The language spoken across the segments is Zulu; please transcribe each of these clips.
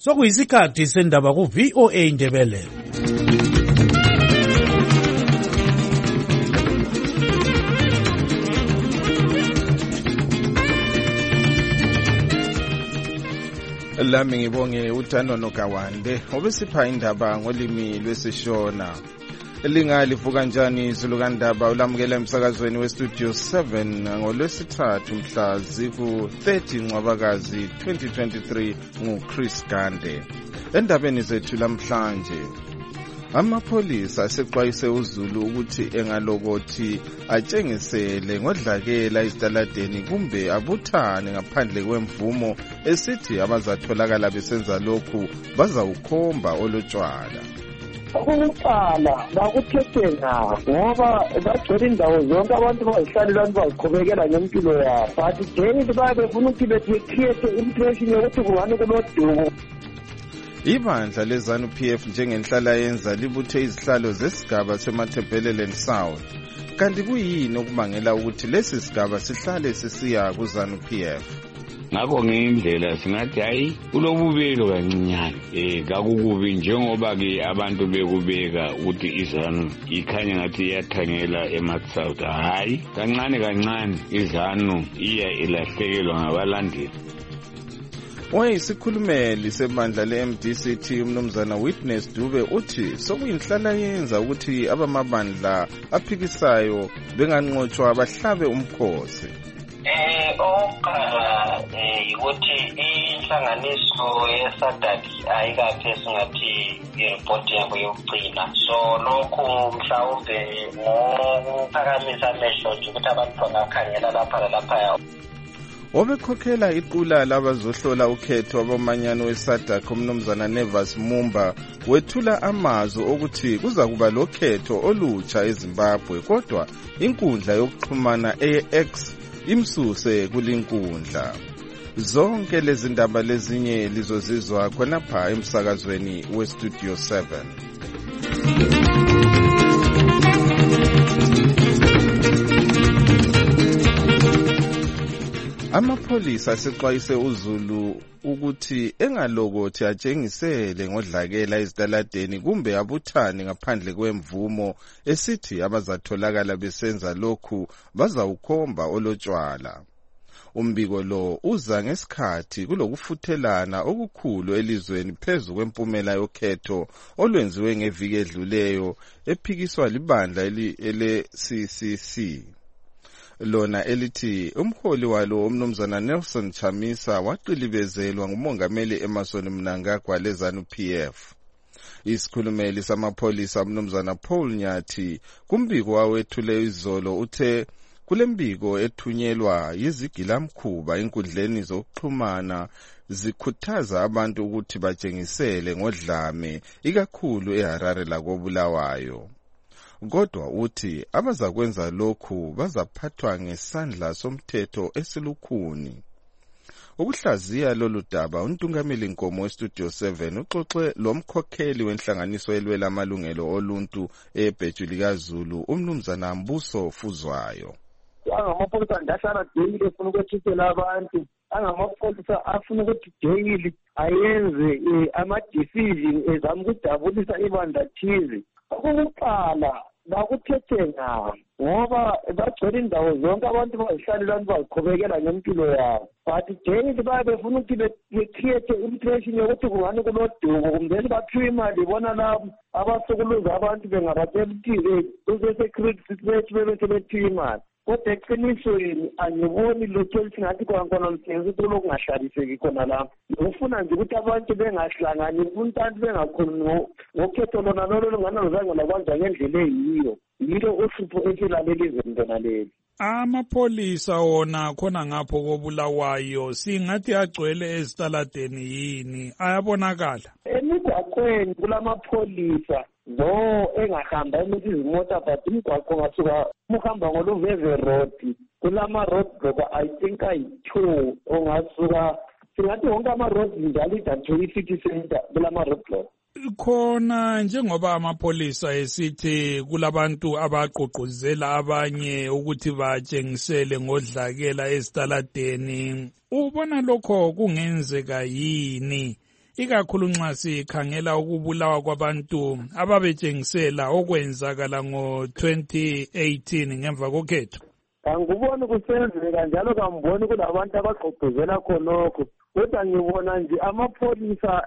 Sokuyisikhathi sendaba ku VOA Ndebele. Lami ngibonge uThando Nokawande obesipha indaba ngolimi lwesiShona. Lingalivuka kanjani izulu kaNdaba ulamukela emsakazweni weStudio 7 ngolwesithathu mhla ziku-30 Ncwabakazi 2023 nguChris Gande. Endabeni zethu lamhlanje, amapholisa aseqwayise uZulu ukuthi engalokothi atshengisele ngodlakela ezitaladeni kumbe abuthane ngaphandle kwemvumo esithi abazatholakala besenza lokhu bazawukhomba olotshwala. Ukuqala bakuthethenga ngoba bagcwele indawo zonke abantu bazihlalela baziqhubekela ngempilo yabo, but then babe befuna ukuthi becreate impression yokuthi kungani kulodumo. Ibandla leZANU-PF njengenhlala yenza libuthe izihlalo zesigaba seMatabeleland South. Kanti kuyini okubangela ukuthi lesi sigaba sihlale sisiya kuZANU-PF? Ngakho ngendlela singathi hayi kulobubelo kancinyane kakukubi njengoba ke abantu bekubeka ukuthi iZANU ikhanya ngathi iyathangela eMatsouth. Hayi kancane iZANU iya ilahlekelwa ngabalandeli. Isikhulumeli sebandla le-MDCT umnumzana Witness Dube uthi sokuyinhlala yenza ukuthi abamabandla aphikisayo benganqotshwa abahlabe umkhosi. Oqala ukuthi inhlanganiso yeSADC ayikaphi esingathi iripoti yabo yokugcina, so lokhu mhlawumbe ngokuphakamisa amehlo nje ukuthi abantu bangakhangela lapha lalaphaya. Obekhokhela iqula labazohlola ukhetho abamanyano weSADC umnumzana Nevas Mumba wethula amazwi okuthi kuza kuba lokhetho olutsha eZimbabwe, kodwa inkundla yokuxhumana eX imsuse kulinkundla. Zonke lezi ndaba lezinye lizozizwa khonapha emsakazweni weStudio 7. Amapholisa asexwayise uZulu ukuthi engalokothi atshengisele ngodlakela ezitaladeni kumbe abuthane ngaphandle kwemvumo esithi abazatholakala besenza lokhu bazawukhomba olotshwala. Umbiko lo uza ngesikhathi kulokufuthelana okukhulu elizweni phezu kwempumela yokhetho olwenziwe ngeviki edluleyo ephikiswa libandla ele-CCC. Lona elithi umholi walo umnumzana Nelson Chamisa waqilibezelwa ngumongameli Emmerson Mnangagwa leZANU-PF. Isikhulumeli samapholisa umnumzana Paul Nyathi kumbiko wawethule izolo uthe kulembiko ethunyelwa yizigilamkhuba enkundleni zokuxhumana zikhuthaza abantu ukuthi batshengisele ngodlame ikakhulu eHarare lakoBulawayo. Kodwa uthi abazakwenza lokhu bazaphathwa ngesandla somthetho esilukhuni. Ukuhlaziya lolu daba untungameli Nkomo weStudio 7 uxoxe lomkhokheli wenhlanganiso elwela amalungelo oluntu eBhejuli kaZulu umnumzana Mbuso Fuzwayo. Amapholisa ndahlala daily efuna ukwethusela abantu, amapholisa afuna ukuthi daily ayenze ama-decision ezama ukudabulisa ibandla thize. Ukuqala bakuthethenga ngoba bagcwele indawo zonke abantu bazihlalela baziqhubekela ngempilo yabo, but daily babe befuna ukuthi becreate impression yokuthi kungani kulodumo kumbe baphiwe imali bona labo abasukuluza abantu bengabatshela ukuthi kuse-security situation bebese bethiwe imali. Kodwa eqinisweni angiboni lutho esingathi kwankona mthengi ukuthi lokungahlaliseki khona lapho. Ngifuna nje ukuthi abantu bengahlangani, umuntu bengakhulumi ngokhetho lona lolo nganazange lakwenza ngendlela eyiyo. Yilo uhlupho esilaleli izweni lona leli. Amapholisa wona khona ngapho koBulawayo singathi agcwele ezitaladeni yini ayabonakala? Emigwaqweni kulamapholisa lo engahamba emuthi izimota, but imigwaqo ngasuka muhamba ngoluveve road kulama-road block I think ayi-2 ongasuka singathi wonke ama-road njalo idatho i-city center kulama-road block. Khona njengoba amapholisa esithi kulabantu abaqoqozela abanye ukuthi batshengisele ngodlakela ezitaladeni, ubona lokho kungenzeka yini ikakhulu nxa sikhangela ukubulawa kwabantu ababetshengisela okwenzakala ngo-2018 ngemva kokhetho. Angiboni kusenzeka njalo kamboni kulabantu abagqogqozela khonokho, kodwa ngibona nje amapholisa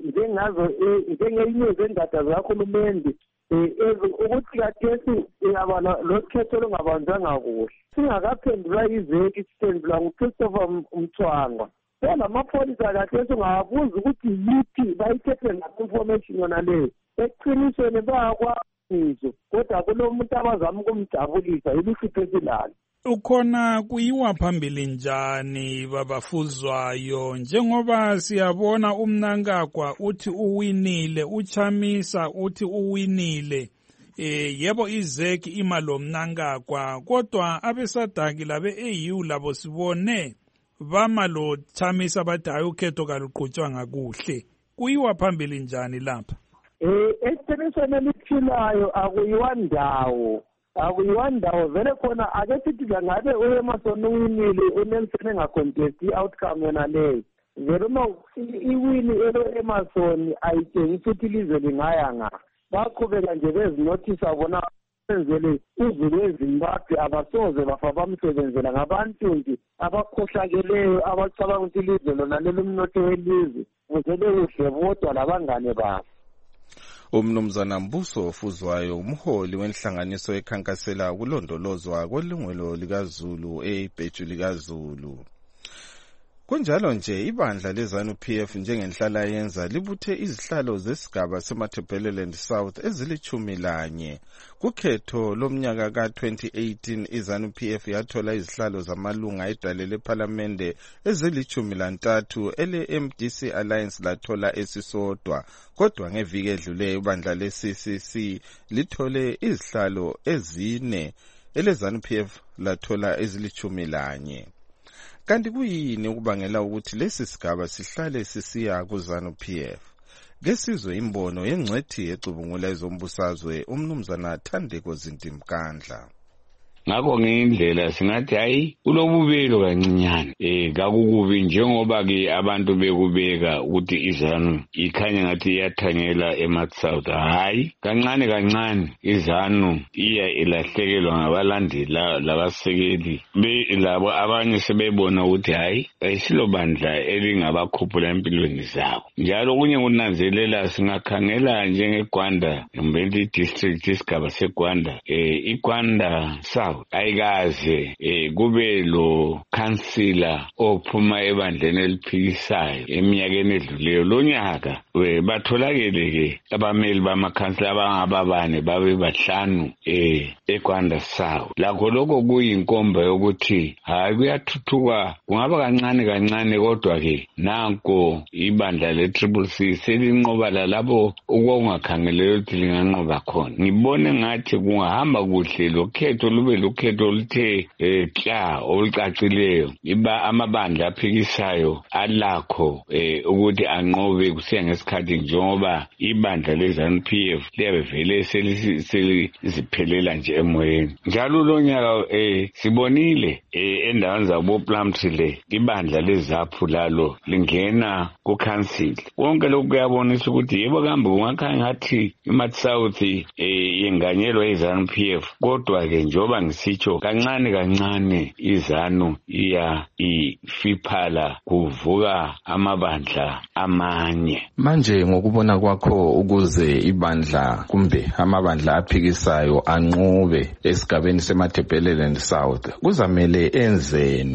njengeyinye zendaba zikahulumende ukuthi kathesi yaba lokhetho olungabanjwanga kuhle. Singakaphendulwa izeki siphendulwa nguChristopher Mthwangwa. Phela amapholisa kathesi ungabuza ukuthi yiphi bayithethe information yona leyo. Eqinisweni bayakwazi kodwa kulomuntu abazama ukumjabulisa yilifithe silalo. Ukhona kuyiwa phambili njani babafuzwayo njengoba siyabona uMnangagwa uthi uwinile, uChamisa uthi uwinile, yebo izeki imalo Mnangagwa kodwa abesadaki labe-AU labo sibone bamalo Chamisa bathi hayi ukhetho kaluqhutshwanga kuhle. Kuyiwa phambili njani lapha? Eqinisweni eliphilayo akuyiwa ndawo vele khona ake sithi ngabe uEmerson uwinile uNelson engacontesti i-outcome yona leyo. Vele uma iwini elo-Emerson ayitshengisi ukuthi ilizwe lingaya nga. Baqhubeka nje bezinothisa bona benzele izulu eZimbabwe abasoze bafa bamsebenzela ngabantu nje abakhohlakeleyo abacabanga ukuthi ilizwe lona lelumnotho welizwe uzele kuhle bodwa labangane babo. Umnumzana Mbuso Ofuzwayo umholi wenhlanganiso ekhankasela ukulondolozwa kwelungelo likaZulu eBheju likaZulu. Kunjalo nje ibandla leZANU-PF njengenhlala yenza libuthe izihlalo zesigaba seMatabeleland South ezili-11. Kukhetho lomnyaka ka-2018 iZANU-PF yathola izihlalo zamalunga edale lephalamende ezili-13 ele-MDC Alliance lathola esisodwa. Kodwa ngeviki edluleyo ibandla le-CCC lithole izihlalo ezine ele-ZANU-PF lathola ezili-11. Kanti kuyini ukubangela ukuthi lesi sigaba sihlale sisiya kuZANU-PF? Kesizwe imbono yengcwethi ecubungula ezombusazwe umnumzana Thandeko Zintimkandla. Ngakho ngendlela singathi hayi ulobubelo kancinyane kakukubi njengoba ke abantu bekubeka ukuthi iZANU ikhanya ngathi iyathanyela eMatsouth. Hayi kancane iZANU iya ilahlekelwa ngabalandeli labasekeli labo abanye sebebona ukuthi hayi ayisilobandla elingabakhuphula empilweni zabo. Njalo kunye kunanzelela singakhangela njengeGwanda Mbenti district isigaba seGwanda iGwanda South ayikaze kube lo councillor ophuma ebandleni eliphikisayo eminyakeni edluleyo. Lo nyaka batholakele ke abameli bamakhansila abangababane babe bahlanu eGwanda South. Lakho lokho kuyinkomba yokuthi hayi kuyathuthuka kungaba kancane kodwa ke nanko ibandla le-CCC selinqoba lalabo okungakhangelelwe ukuthi linganqoba khona. Ngibone ngathi kungahamba kuhle lokhetho lube lokhetho oluthe olucacileyo. Iba amabandla aphikisayo alakho ukuthi anqobe kusiya ngesikhathi njengoba ibandla leZANU-PF liyabe vele seliziphelela nje emoyeni. Njalo lo nyaka sibonile endaweni zabo Plumtree ibandla leZAPHU lalo lingena ku-council. Konke lokhu kuyabonisa ukuthi yebo kambe kungakhanya ngathi iMatsouth yenganyelwa iZANU-PF kodwa ke njengoba ngisitsho kancane iZANU iya ifiphala kuvuka amabandla amanye. Manje ngokubona kwakho ukuze ibandla kumbe amabandla aphikisayo anqobe esigabeni seMatabeleland South kuzamele enzeni?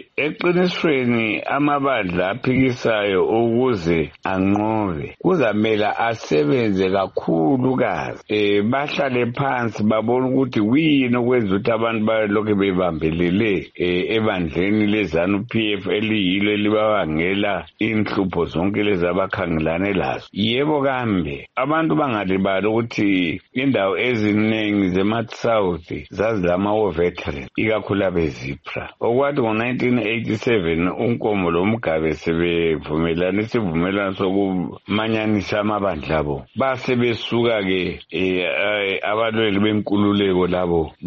Eqinisweni amabandla aphikisayo ukuze anqobe kuzamela asebenze kakhulukazi bahlale phansi babone ukuthi kuyini okwenza ukuthi abantu balokhu bebambelele ebandleni leZANU-PF eliyilo elibabangela inhlupho zonke lezi abakhangelane lazo. Yebo kambe abantu bangalibali ukuthi indawo eziningi zeMatsouth zazilama veteran ikakhulu abeZIPRA. Okwathi ngo-1987 uNkomo loMgabe sebevumelana isivumelwano sokumanyanisa amabandla abo base besuka ke abalweli benkululeko labo bama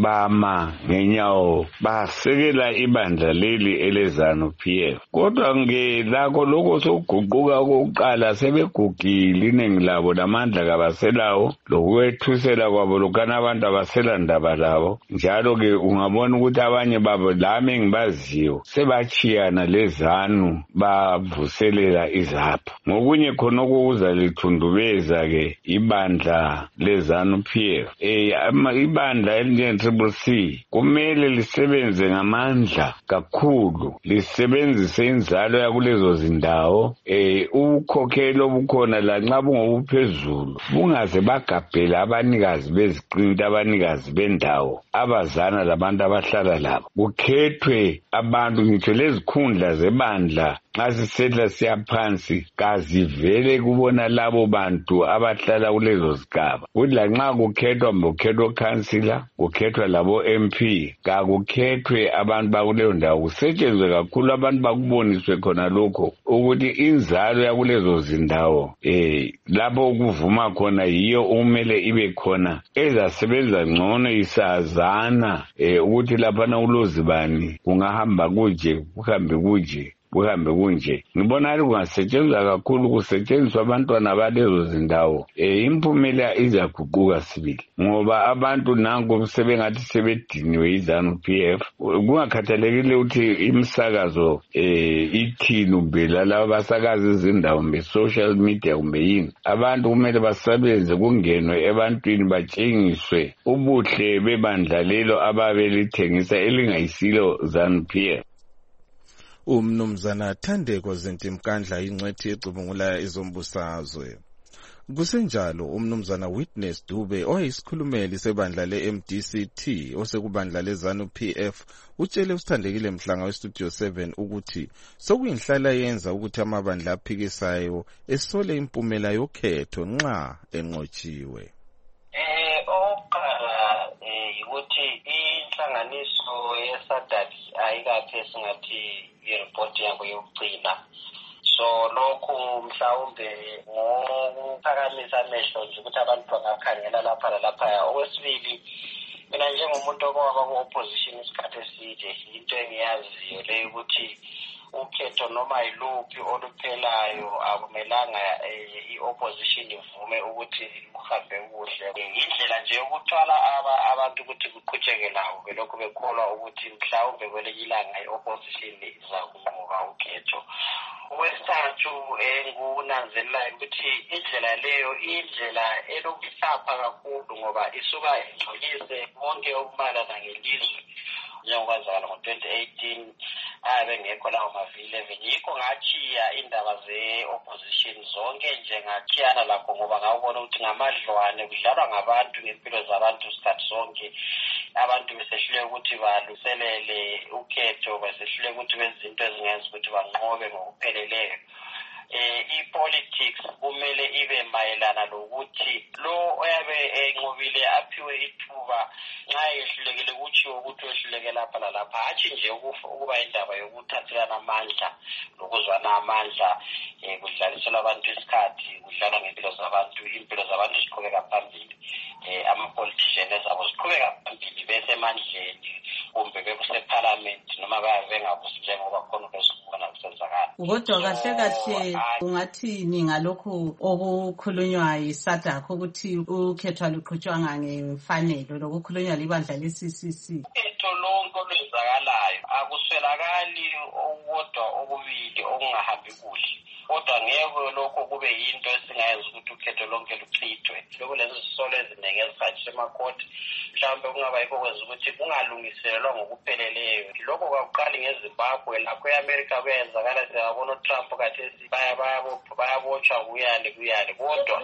bama ngenyawo basekela ibandla leli eleZANU PF. Kodwa lakho lokho sokuguquka okokuqala sebegugile iningi labo namandla kabaselawo lokwethusela kwabo lokana abantu abasela ndaba labo. Njalo ke ungabona ukuthi abanye babo lami engibaziyo sebachiyana leZANU bavuselela izapho. Ngokunye khona okuza lithundubeza ke ibandla leZANU PF. Ibandla elinje-CCC kumele lisebenze ngamandla kakhulu, lisebenzise inzalo yakulezo zindawo, ukukhokhela obukhona lanxa bungobuphezulu bungaze bagabhela abanikazi beziqinti, abanikazi bendawo abazana labantu abahlala labo. Kukhethwe abantu, ngitsho lezikhundla zebandla nxa sisetla siyaphansi kazivele kubona labo bantu abahlala kulezo zigaba. Kuthi lanxa kukhethwa ukhansila, kukhethwa labo MP, kakukhethwe abantu bakuleyo ndawo, kusetshenzwe kakhulu abantu bakuboniswe khona lokho ukuthi inzalo yakulezo zindawo lapho ukuvuma khona yiyo umele ibe khona ezasebenza ngcono isazana ukuthi laphana ulozibani kungahamba kuje kuhambe kuje kuhambe kunje. Ngibona ari kungasetshenzwa kakhulu kusetshenziswa abantwana balezo zindawo, impumela izaguquka sibili ngoba abantu nanku sebengathi sebediniwe iZANU PF. Kungakhathalekile ukuthi imisakazo ithini kumbe laba basakaza izindawo kumbe social media kumbe yini, abantu kumele basebenze kungenwe ebantwini batshengiswe ubuhle bebandla lelo ababelithengisa elingayisilo ZANU PF. Umnumzana Thandeko Zintimkandla ingcwethi ecubungula izombusazwe. Kusenjalo umnumzana Witness Dube oyisikhulumeli sebandla le-MDCT osekubandla leZANU PF utshele usithandekile Mhlanga weStudio 7 ukuthi sokuyinhlala yenza ukuthi amabandla aphikisayo esole impumela yokhetho nxa enqotshiwe. Oqala ukuthi inhlanganiso yeSADC ayikaphi esingathi ireport yabo yokugcina. So lokhu mhlawumbe ngokuphakamisa amehlo nje ukuthi abantu bangakhangela lapha nalaphaya. Okwesibili, mina njengomuntu okwaba ku-opposition isikhathi eside, into engiyaziyo leyo ukuthi ukhetho noma yiluphi oluphelayo akumelanga i-opposition ivume ukuthi kuhambe kuhle. Indlela nje yokuthwala abantu ukuthi kuqhutsheke lawo ke lokho bekholwa ukuthi mhlawumbe kwelinye ilanga i-opposition izakunqoba ukhetho. Okwesithathu engunanzelelayo ukuthi indlela leyo indlela elokuhlapha kakhulu ngoba isuka igxolise konke okumalana ngelizwe njengokwazakala ngo-2018 abengekho lawo mavili 11. Yikho ngachiya indaba ze-opposition zonke nje ngachiyana lakho ngoba ngawubona ukuthi ngamadlwane kudlalwa ngabantu ngempilo zabantu sikhathi sonke. Abantu besehluleka ukuthi baluselele ukhetho, besehluleka ukuthi benze izinto ezingenza ukuthi banqobe ngokupheleleyo. I-politics kumele ibe mayelana lokuthi lo oyabe enqobile aphiwe ithuba nxa ehlulekile kutshiwo ukuthi wehluleke lapha lalapha, hatshi nje ukuba indaba yokuthathelana amandla lokuzwana amandla, kudlaliselwa abantu isikhathi, kudlalwa ngempilo zabantu, impilo zabantu ziqhubeka phambili, ama-politician ezabo ziqhubeka phambili besemandleni kumbe bekusephalamenti noma bengabusi njengoba khona besikubona kusenzakala. Kodwa kahle kahle ungathini ngalokhu okukhulunywa yiSADC ukuthi ukhetho luqhutshwanga ngemfanelo lokukhulunywa libandla le-CCC? Into lonke olwenzakalayo akuswelakali okukodwa okubili okungahambi kuhle, kodwa ngeke lokho kube yinto esingayenza ukuthi ukhetho lonke luchithwe. Lokho lezi zisolo eziningi ezihanjiswa emakhoti mhlawumbe kungaba yikho kwenza ukuthi kungalungiselelwa ngokupheleleyo. Lokho kwakuqali ngeZimbabwe, lapho e-America kuyenzakala, siyabona uTrump kathesi bayabotshwa kuyali, kodwa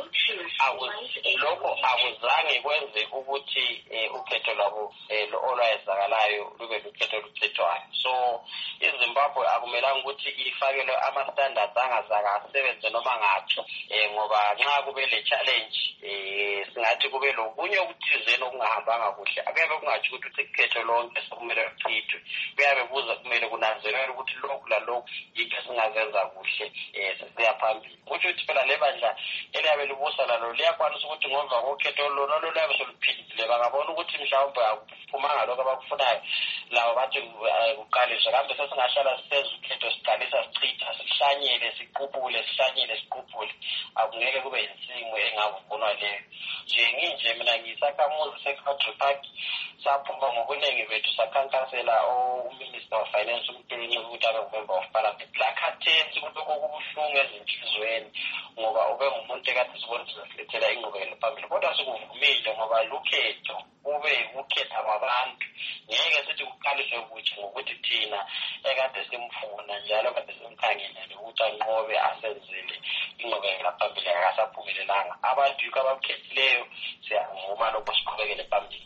lokho akuzange kwenze ukuthi ukhetho lwabo olwayenzakalayo lube lukhetho oluchithwayo. So iZimbabwe akumelanga ukuthi ifakelwe ama-standards angazakasebenze noma ngaphi, ngoba nxa kube le challenge singathi kube lokunye okuthizeni okungahambanga kuhle, akuyabe kungatsho ukuthi ukhetho lonke sekumele luchithwe. Kuyabe kumele kunanzelelwe ukuthi lokhu lalokhu yinto esingazenza kuhle sisiya phambili. Kutsho ukuthi phela le bandla eliyabe libusa lalo liyakwanisa ukuthi ngemva kokhetho lona liyabe soluphilile bangabona ukuthi mhlawumbe akuphumanga lokho abakufunayo labo bathi kuqaliswa kambe sesingahlala siseza ukhetho siqalisa sichitha sihlanyele siqupule akungeke kube yinsimu engavunwa leyo nje mina ngisakhamuzi se-Country Park saphuma ngobuningi bethu sakhankasela uMinister of Finance uMtulunye ukuthi abe ngumember of Parliament lakhathesi kulokho kubuhlungu ezinhlizweni ngoba ube ngumuntu ekade sibona sizafilethela ingqubekelo phambili kodwa sikuvumile ngoba lukhetho ube ukhetha kwabantu ngeke sithi kuqaliswe ukuthi ngokuthi thina ekade simfuna njalo kade simkhangele ukuthi anqobe asenzele ingqubekelo phambili akasaphumelelanga abantu yiko abakhethileyo siyavuma lokho siqhubekele phambili.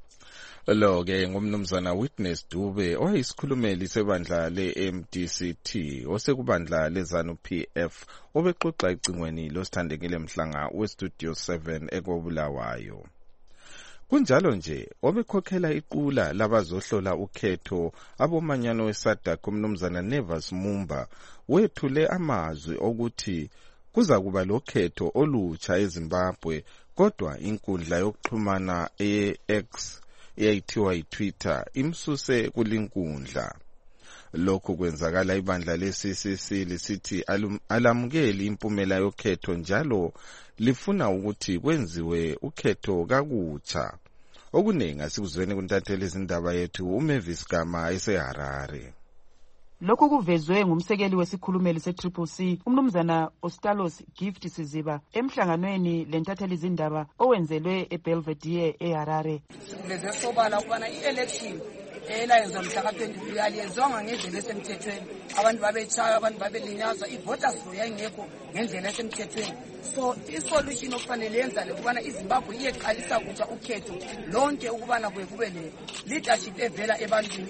Lo-ke ngumnumzana Witness Dube oyisikhulumeli sebandla le-MDCT osekubandla leZANU-PF obexoxa ecingweni losithandekile mhlanga weStudio 7 eKobulawayo. Kunjalo nje obekhokhela iqula labazohlola ukhetho abomanyano weSADC umnumzana Nevas Mumba wethule amazwi okuthi kuza kuba lokhetho olutsha eZimbabwe kodwa inkundla yokuxhumana ye-X eyayithiwa yiTwitter imsuse kulinkundla. Lokhu kwenzakala ibandla le-CCC lisithi alamukeli impumela yokhetho njalo lifuna ukuthi kwenziwe ukhetho kakutsha. Okuningi asikuzweni kuntatheli izindaba yethu uMavis Gama eseHarare. Lokhu kuvezwe ngumsekeli wesikhulumeli se-CCC umnumzana Ostalos Gift Siziba emhlanganweni lentatheli izindaba owenzelwe eBelvedere eHarare. Sikuveze sobala ukubana i-election eyenziwa mhla ka-23 aliyenzwanga ngendlela esemthethweni. Abantu babetshaywa, abantu babelinyazwa, i-voters roll yayingekho ngendlela esemthethweni. So isolution okufanele yenzale ukubana iZimbabwe iyeqalisa kutsha ukhetho lonke ukubana kube le-leadership evela ebantwini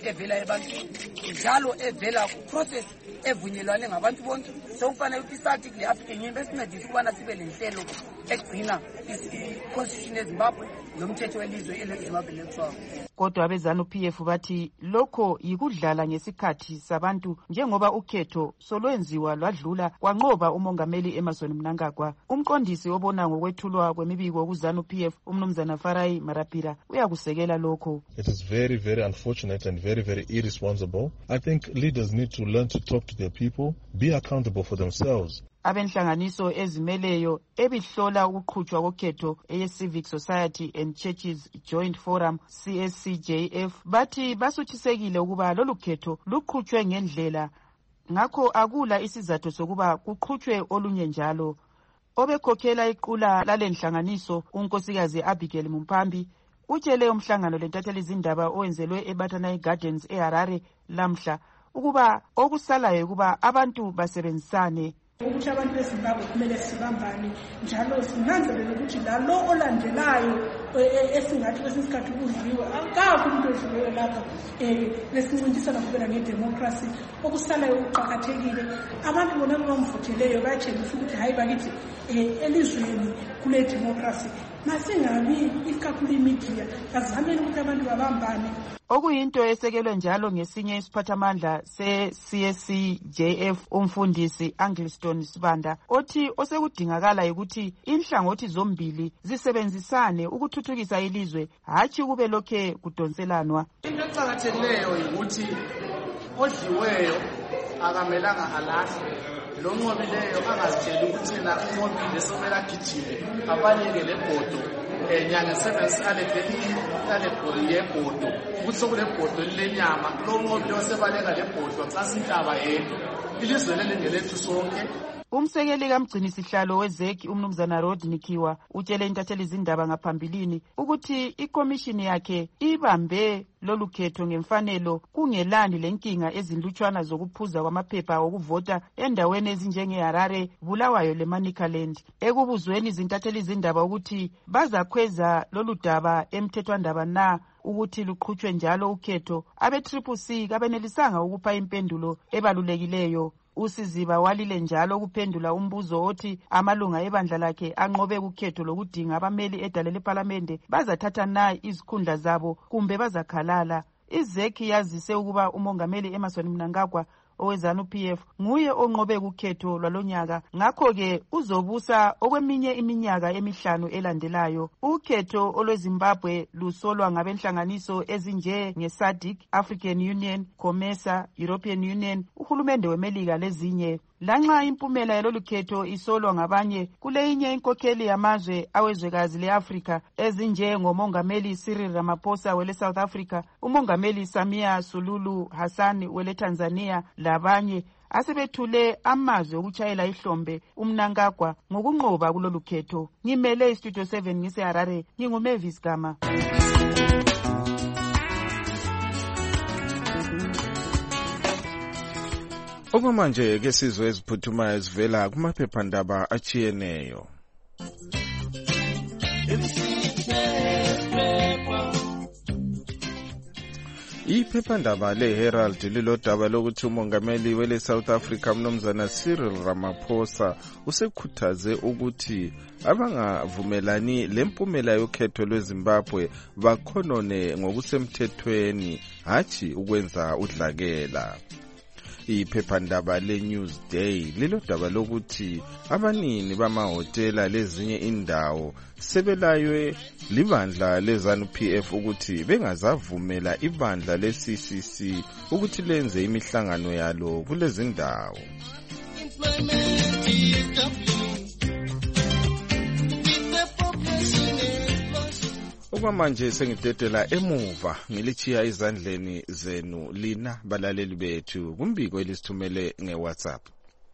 njalo evela ku-process evunyelwane ngabantu bonke. So kufanele ukuthi i-SADC le-African Union besincedise ukubana sibe lenhlelo egcina i-constitution eZimbabwe lomthetho welizwe eleZimbabwe electoral. Kodwa abeZANU-PF bathi lokho yikudlala ngesikhathi sabantu njengoba ukhetho solwenziwa lwadlula kwanqoba umongameli Emmerson Mnangagwa. Umqondisi obona ngokwethulwa kwemibiko kuZANU-PF umnumzana Farai Marapira uyakusekela lokho. It is very, very unfortunate and very, very irresponsible. I think leaders need to learn to talk to their people, be accountable for themselves. Abenhlanganiso ezimeleyo ebihlola ukuqhutshwa kokhetho eye-Civic Society and Churches Joint Forum CSCJF bathi basuthisekile ukuba lolu khetho luqhutshwe ngendlela ngakho akula isizathu sokuba kuqhutshwe olunye njalo. Obekhokhela iqula lalenhlanganiso unkosikazi Abigail Mumpambi utshele umhlangano lentatheli izindaba owenzelwe eBatana Gardens eHarare lamhla ukuba okusalayo ukuba abantu basebenzisane ukuthi abantu beZimbabwe kumele sibambane njalo sinanzelele ukuthi lalo olandelayo esingathi kwesinye isikhathi udliwe akakho umuntu odliweyo lapha besincintisana kubela ngedemocracy okusalayo kuqakathekile abantu bona bamvutheleyo bayatshengisa ukuthi hayi bakithi elizweni kule democracy masingabi ikakhulu imedia azamele ukuthi abantu babambane. Okuyinto esekelwe njalo ngesinye isiphathamandla se-CSCJF umfundisi Angliston Sibanda othi osekudingakala ukuthi inhlangothi zombili zisebenzisane ukuthuthukisa ilizwe hatshi kube lokhe kudonselanwa. Into eqakathekileyo ukuthi odliweyo akamelanga alahle lonqobileyo angazitsheli ukuthi na unqobile somela gijime abaleke lebhodo nyanga 7 ale bhodi yebhodo ukuthi sokule bhodo lenyama lonqobile osebaleka lebhodo xa sintaba yedwa ilizwe lelingelethu sonke. Umsekeli kamgcini sihlalo wezeki umnumzana Rodney Kiwa utshele intatheli izindaba ngaphambilini ukuthi ikomishini yakhe ibambe lolu khetho ngemfanelo kungelani lenkinga ezinlutshwana zokuphuza kwamaphepha okuvota endaweni ezinjengeHarare, Bulawayo leManicaland. Ekubuzweni izintatheli izindaba ukuthi bazakhweza lolu daba emthethwandaba na ukuthi luqhutshwe njalo ukhetho, abe-CCC kabenelisanga ukupha impendulo ebalulekileyo. Usiziba walile njalo kuphendula umbuzo othi amalunga ebandla lakhe anqobe ukhetho lokudinga abameli edale leParlamente bazathatha na izikhundla zabo kumbe bazakhalala. Izeki yazise ukuba umongameli Emmerson Mnangagwa owe-ZANU-PF nguye onqobe kukhetho lwalonyaka, ngakho-ke uzobusa okweminye iminyaka emihlanu elandelayo. Ukhetho olweZimbabwe lusolwa ngabenhlanganiso ezinje nge-SADC, African Union, COMESA, European Union, uhulumende weMelika lezinye. Lanxa impumela yalolu khetho isolwa ngabanye, kuleyinye inkokheli yamazwe awezwekazi le-Afrika ezinje ngomongameli Cyril Ramaphosa wele South Africa, umongameli Samia Suluhu Hassan wele Tanzania labanye asebethule amazwi okutshayela ihlombe uMnangagwa ngokunqoba kulolu khetho. Ngimele iStudio 7 ngise-Harare, nginguMavis Gama. Okwamanje ke sizwe eziphuthumayo ezivela kumaphephandaba achiyeneyo. Iphephandaba le-Herald lilodaba lokuthi umongameli wele South Africa mnumzana Cyril Ramaphosa usekhuthaze ukuthi abangavumelani lempumela yokhetho lweZimbabwe bakhonone ngokusemthethweni, hatshi ukwenza udlakela. Iphephandaba le-Newsday lilodaba lokuthi abanini bamahotela lezinye indawo sebelaywe libandla le-ZANU-PF ukuthi bengazavumela ibandla le-CCC ukuthi lenze imihlangano yalo kulezi ndawo. Okwamanje sengidedela emuva ngilichiya izandleni zenu lina balaleli bethu kumbiko elisithumele nge-WhatsApp.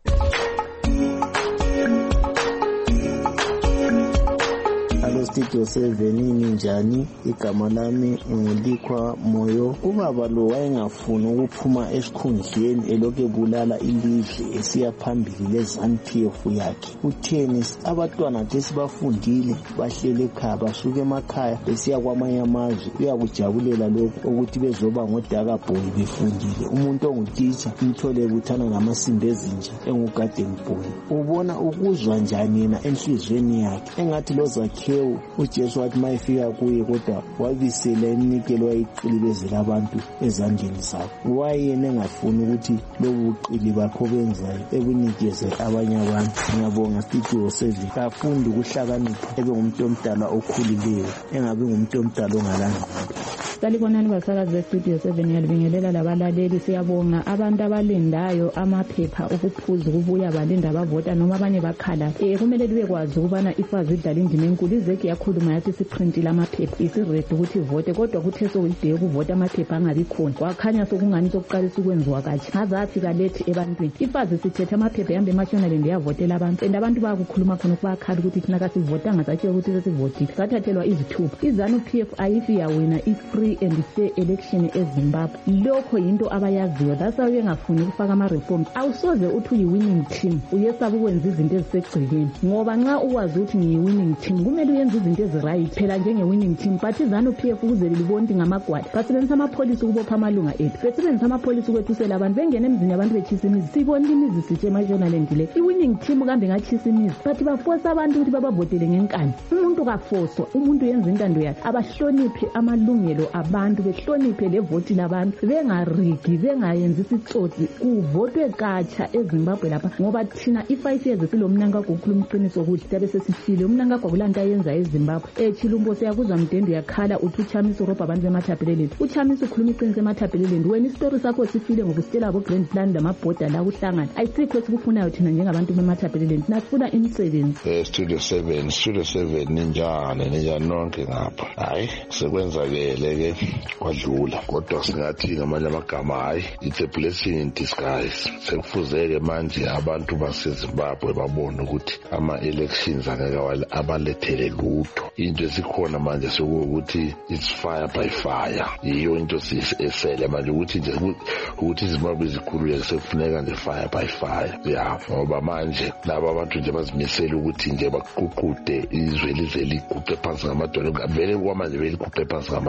Hello Studio 7, ninjani? Igama lami nguLikwa Moyo. Ubaba lo wayengafuni ukuphuma esikhundleni elokhu ebulala ilizwe esiya phambili leZANU-PF yakhe. Utheni abatwana tesibafundile bahlele ekhaya basuke emakhaya besiya kwamanye amazwe uyakujabulela lokho ukuthi bezoba ngodaka boy befundile. Umuntu ongutitsha umthole buthana ngamasimbi ezinja engugarden boy. Ubona ukuzwa njani yena enhlizweni yakhe engathi lozakhe uJesu wathi mayifika kuye kodwa wabisela iminikelo wayiqilibezela abantu ezandleni zabo. Wayena engafuni ukuthi lobu buqili bakho benzayo ebunikeze abanye abantu. Ngiyabonga Studio 7 kafundi ukuhlakanipha ebe ngumuntu omdala okhulileyo engabe ngumuntu omdala ongalanga. Salibonani basakazi beStudio 7, yalibingelela labalaleli. Siyabonga abantu abalindayo amaphepha ukuphuza ukubuya balinda bavota noma abanye bakhala. Kumele libe kwazi ukubana ifazi idlala indima enkulu. Izeki yakhuluma yathi siprintile amaphepha isiredi ukuthi ivote, kodwa kuthe sokulideyo ukuvota amaphepha angabi khona. Kwakhanya sokungani sokuqalisa ukwenziwa kahle. Azafika lethi ebantwini. Ifazi sithethe amaphepha yambe emashonaleni ndiyavotela abantu. And abantu bayakukhuluma khona ukubakhala ukuthi thina kasivotanga sathiwe ukuthi sesivotile. Sathathelwa izithuba. iZANU-PF ayifi yawina free and fair election eZimbabwe. Lokho yinto abayaziyo. That's why bengafuni ukufaka ama-reforms. Awusoze uthi uyi-winning team uyesaba ukwenza izinto ezisegcekeni, ngoba nxa uwazi ukuthi ngiyi-winning team kumele uyenza izinto eziright phela njenge-winning team. But iZANU-PF ukuze libonti ngamagwadi basebenzisa amapholisi ukubopha amalunga ethu, besebenzisa amapholisi ukwethusela abantu, bengena emzini abantu betshisa imizi. Sibonile imizi sitshe emajonaland le. I-winning team kambe ngatshisa imizi, but bafosa abantu ukuthi babavotele ngenkani. Umuntu kafoswa, umuntu yenza intando yakhe. Abahloniphe amalungelo abantu, behloniphe levoti labantu, bengarigi, bengayenzi isitsotsi, kuvotwe katsha eZimbabwe lapha. Ngoba thina i5 years silomnangagwa ukukhuluma iqiniso ukuthi siyabe sesifile. Umnangagwa kulanto ayenza eZimbabwe. Chilumbo siyakuzwa mdendo yakhala uthi uChamisa urobha abantu bemathapheleleni. uChamisa ukhuluma iqiniso emathapheleleni. Wena isitori sakho sifile ngokusitshela abo Grand Plan lamabhoda la kuhlangana. Ayisikho esikufunayo thina njengabantu bemathapheleleni. Thina sifuna imisebenzi. Studio 7 ninjani nonke ngapha. Hayi sekwenzakele ke kwadlula, kodwa singathi ngamanye amagama hayi it's a blessing in disguise. Sekufuzeke manje abantu baseZimbabwe babone ukuthi ama-elections angeke abalethele lutho. Into esikhona manje sekuwukuthi it's fire by fire. Yiyo into esele manje ukuthi nje ukuthi iZimbabwe zikhulule sekufuneka nje fire by fire. Ya ngoba manje laba abantu nje bazimisela ukuthi nje baququde izwe lize liguqe phansi ngamadolo. Vele kwamanje beliguqe phansi ngamadolo.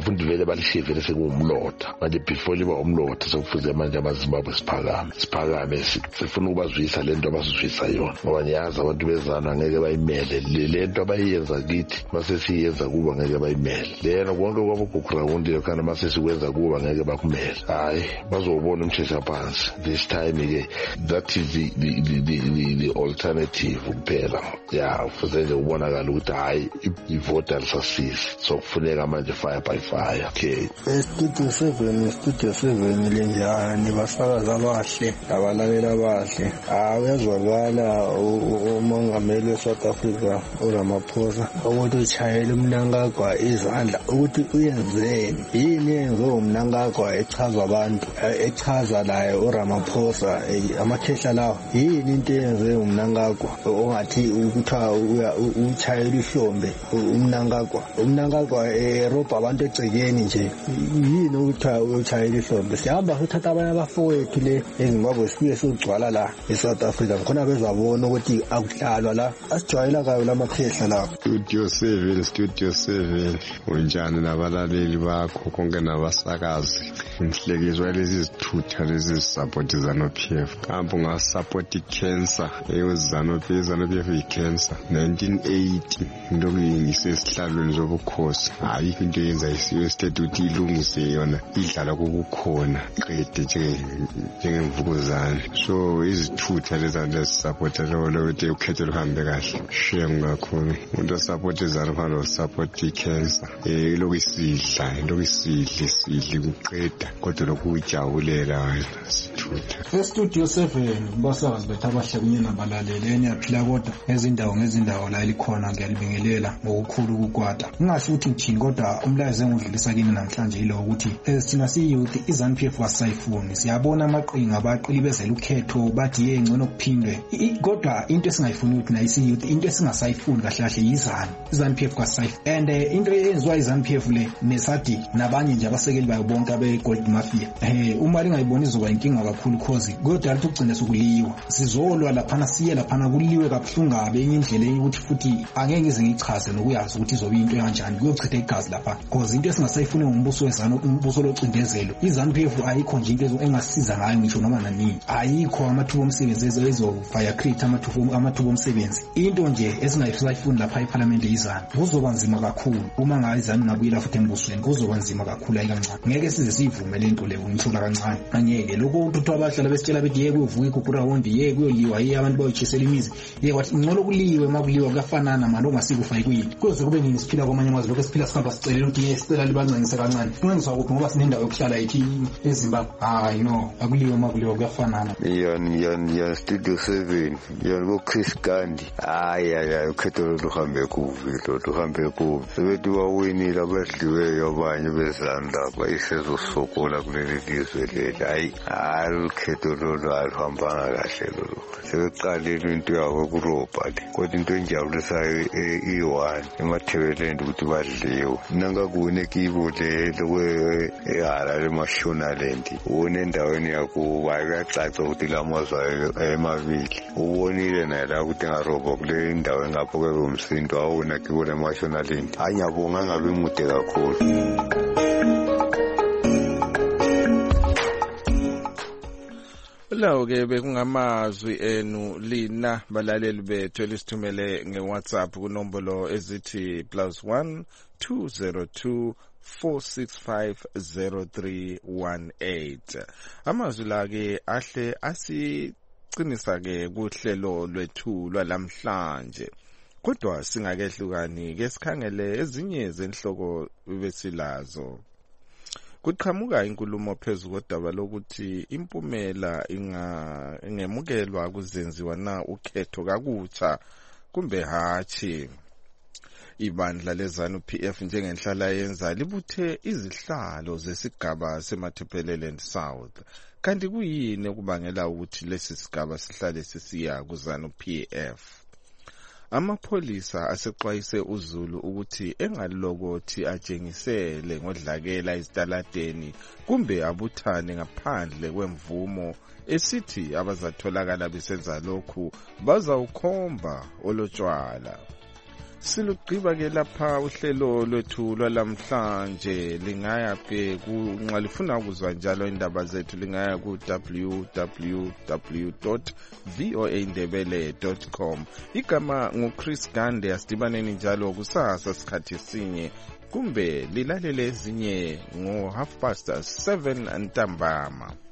bafuna vele balishivele sekuwumlotha manje before liba umlotha sokufuze manje amaZimbabwe siphakame sifuna ukubazwisa lento abasizwisa yona ngoba ngiyazi abantu bezana ngeke bayimele lento abayenza kithi mase siyenza kuba ngeke bayimele lena konke kwaboGugurawundi lokho mase sikwenza kuba ngeke bakumele hayi bazobona umshesha phansi this time ke that is the alternative kuphela ufuze nje ubonakala ukuthi hayi ivote alisasisi so kufuneka manje fire by fire. Okay, Studio 7 lenjani basakaza abahle abalaleli abahle uyazwakala umongameli weSouth Africa uRamaphosa ukuthi uchayela umnankagwa izandla ukuthi uyenzeni yini yenze umnankagwa echaza abantu echaza naye uRamaphosa amakhehla lawo yini into yenze umnankagwa ongathi ukuthiwa uchayela ihlombe umnankagwa erobha abantu egcekeni nje yini ukuthiwa uchayela ihlombe sihamba sithatha abanye abafowethu le eZimbabwe sibuye sogcwala la eSouth Africa khona bezabona ukuthi akuhlalwa la asijwayela kayo lamakhehla la. Studio 7 unjani nabalaleli bakho konke nabasakazi inhlekizwa lezi zithutha lezi support ZANU-PF kampo ngasupport icancer ZANU-PF icancer 1980 into kuyisesihlalweni zobukhosi hayi into yenza isiyo state ukuthi ilungise yona idlala kokukhona qede njengemvukuzane so izithutha lezi support lo ukuthi ukhetho luhambe kahle shame kakhulu umuntu osupport ZANU support icancer lokuyidle kuqeda kodwa lokujabulela wena sithutha. Studio 7 basakazi bethu abahle kunye nabalaleli enyaphila kodwa ngezindawo la likhona ngiyalibingelela ngokukhulu ukukwata ngingasho ukuthi ngithini kodwa umlayezo engudlulisa kini namhlanje yilo ukuthi thina siyouth iZANU-PF wasayifuni siyabona amaqhinga abaqilibezela ukhetho bathi yengcono kuphindwe kodwa into esingayifuni ukuthi nayo siyouth into esingasayifuni kahle iZANU-PF kwasayifuni and into eyenziwa iZANU-PF le nesadi nabanye nje abasekeli bayo bonke abeGold Mafia uma lingayiboni izoba inkinga kakhulu cause kodwa lithi ugcina sokuliwa sizolwa laphana siye laphana kuliwe kabuhlungu ngabe enye indlela ukuthi futhi angeke ngize ngichaze nokuyazi ukuthi izoba into kanjani kuyochitha igazi lapha cause into esingasayifuni ngumbuso wezanu umbuso locindezelo iZANU-PF ayikho nje into engasiza ngayo ngisho noma nanini ayikho amathuba omsebenzi ezovaya create amathuba omsebenzi into nje esingayifuni lapha eParliament izanu kuzoba nzima kakhulu uma ngayi izanu ngabuyela futhi embusweni kuzoba nzima kakhulu ayikancane ngeke size sivume lento leyo ngithola kancane angeke lokho ukuthi abahlala besitshela bethi yeke uvuka iGugurawundi yeke kuyoliwa abantu bayichisela imizi yeke wathi ngcono kuliwe makuliwa kuyafanana manje ongasikufa ikwini kuze kube nini siphila kwamanye amazwe lokho siphila sikhamba sicelela ukuthi yesicela libancancise kancane kungenzwa ukuthi ngoba sinendawo yokuhlala yithi eZimbabwe hayi no akuliwe makuliwa kuyafanana. Yan Studio 7 yan Chris Gandhi hayi ukhetho luhambe kubi sebethi bawinile abadliweyo abanye bezanda bayisezosokola kuleli lizwe leli hayi ukhetho lolu aluhambanga kahle lolu sebeqalile into yabo kurobha le kodwa into enjabulisayo i1 emathebeleni ukuthi badliwe nangakune kibo le lokwe eHarare Mashonaland ubone endaweni yakuba kuyacaca ukuthi lamazwayo emabili ubonile naye la ukuthi ngarobha kule indawo engapho kwemsindo awuna kibo le Mashonaland anyabonga ngabe mude kakhulu. Lawo ke bekungamazwi enu lina balaleli bethu elisithumele ngeWhatsApp kunombolo ezithi +1 202 4650318 amazwi la ke ahle asiqinisa ke kuhlelo lwethu lwalamhlanje kodwa singakehlukani ke sikhangele ezinye zenhloko besilazo. Kuqhamuka inkulumo phezulu kodaba lokuthi impumela ingemukelwa kuzenziwa na ukhetho kakutsha kumbe hathi. Ibandla leZANU-PF njengenhlala yenza libuthe izihlalo zesigaba seMatabeleland South. Kanti kuyini okubangela ukuthi lesi sigaba sihlale sisiya kuZANU-PF? Amapholisa asexwayise uZulu ukuthi engalokothi atshengisele ngodlakela izitaladeni kumbe abuthane ngaphandle kwemvumo esithi abazatholakala besenza lokhu bazawukhomba olotshwala. Silugqiba-ke lapha uhlelo lwethu lwalamhlanje. Lingaya ke nxa lifuna ukuzwa njalo indaba zethu lingaya ku www.voaindebele.com. Igama nguChris Gande. Asidibaneni njalo kusasa sikhathi sinye kumbe lilalele ezinye ngo 7:30 ntambama.